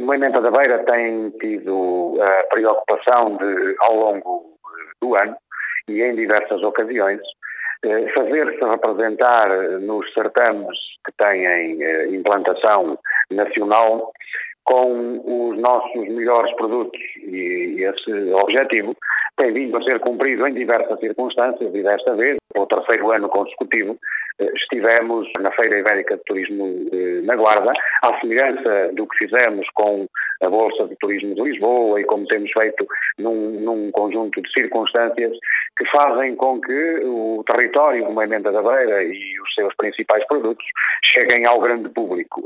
Moimenta da Beira tem tido a preocupação de, ao longo do ano e em diversas ocasiões, fazer-se representar nos certames que têm implantação nacional com os nossos melhores produtos, e esse objetivo tem vindo a ser cumprido em diversas circunstâncias e desta vez, pelo terceiro ano consecutivo, estivemos na Feira Ibérica de Turismo na Guarda, à semelhança do que fizemos com a Bolsa de Turismo de Lisboa e como temos feito num conjunto de circunstâncias que fazem com que o território de Moimenta da Beira e os seus principais produtos cheguem ao grande público.